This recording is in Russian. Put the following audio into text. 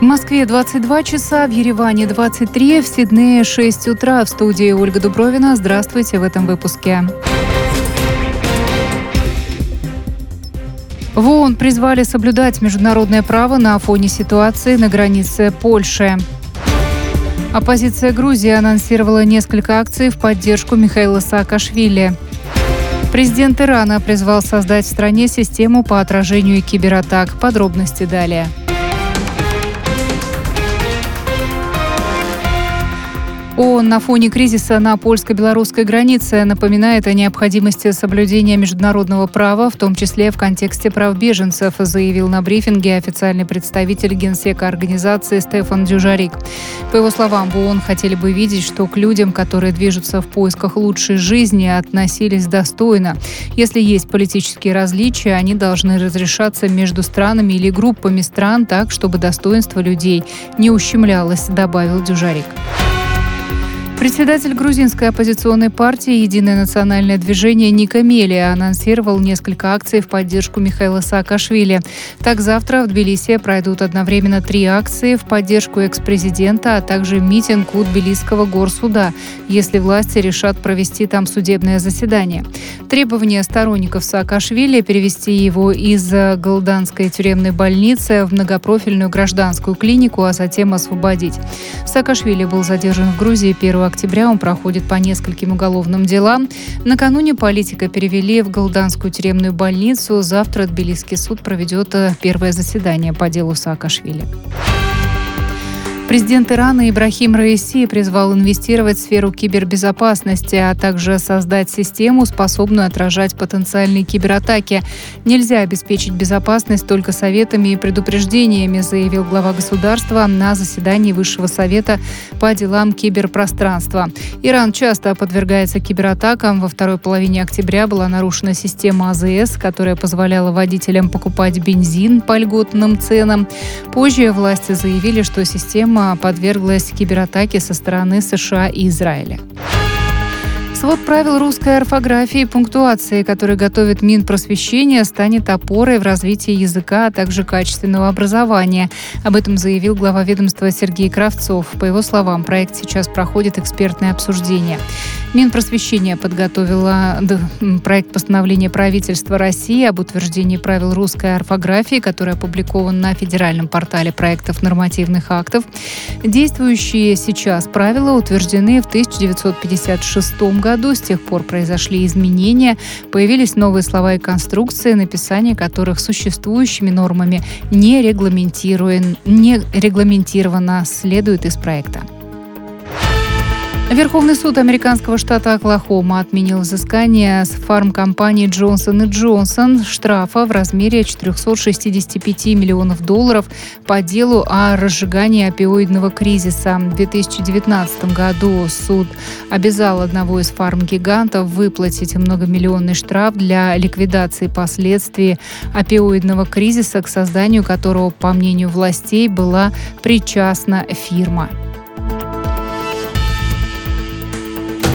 В Москве 22 часа, в Ереване 23, в Сиднее 6 утра. В студии Ольга Дубровина. Здравствуйте в этом выпуске. В ООН призвали соблюдать международное право на фоне ситуации на границе Польши. Оппозиция Грузии анонсировала несколько акций в поддержку Михаила Саакашвили. Президент Ирана призвал создать в стране систему по отражению кибератак. Подробности далее. ООН на фоне кризиса на польско-белорусской границе напоминает о необходимости соблюдения международного права, в том числе в контексте прав беженцев, заявил на брифинге официальный представитель Генсека организации Стефан Дюжарик. По его словам, в ООН хотели бы видеть, что к людям, которые движутся в поисках лучшей жизни, относились достойно. Если есть политические различия, они должны разрешаться между странами или группами стран так, чтобы достоинство людей не ущемлялось, добавил Дюжарик. Председатель грузинской оппозиционной партии «Единое национальное движение» Ника Мелия анонсировал несколько акций в поддержку Михаила Саакашвили. Так, завтра в Тбилиси пройдут одновременно 3 акции в поддержку экс-президента, а также митинг у Тбилисского горсуда, если власти решат провести там судебное заседание. Требование сторонников Саакашвили перевести его из Галданской тюремной больницы в многопрофильную гражданскую клинику, а затем освободить. Саакашвили был задержан в Грузии 1 октября. Он проходит по нескольким уголовным делам. Накануне политика перевели в Галданскую тюремную больницу. Завтра Тбилисский суд проведет первое заседание по делу Саакашвили. Президент Ирана Ибрахим Раиси призвал инвестировать в сферу кибербезопасности, а также создать систему, способную отражать потенциальные кибератаки. Нельзя обеспечить безопасность только советами и предупреждениями, заявил глава государства на заседании Высшего совета по делам киберпространства. Иран часто подвергается кибератакам. Во второй половине октября была нарушена система АЗС, которая позволяла водителям покупать бензин по льготным ценам. Позже власти заявили, что система подверглась кибератаке со стороны США и Израиля. Свод правил русской орфографии и пунктуации, который готовит Минпросвещение, станет опорой в развитии языка, а также качественного образования. Об этом заявил глава ведомства Сергей Кравцов. По его словам, проект сейчас проходит экспертное обсуждение. Минпросвещение подготовило проект постановления правительства России об утверждении правил русской орфографии, который опубликован на федеральном портале проектов нормативных актов. Действующие сейчас правила утверждены в 1956 году. С тех пор произошли изменения, появились новые слова и конструкции, написание которых существующими нормами не регламентировано, следует из проекта. Верховный суд американского штата Оклахома отменил взыскание с фармкомпании Johnson & Johnson штрафа в размере $465 миллионов по делу о разжигании опиоидного кризиса. В 2019 году суд обязал одного из фармгигантов выплатить многомиллионный штраф для ликвидации последствий опиоидного кризиса, к созданию которого, по мнению властей, была причастна фирма.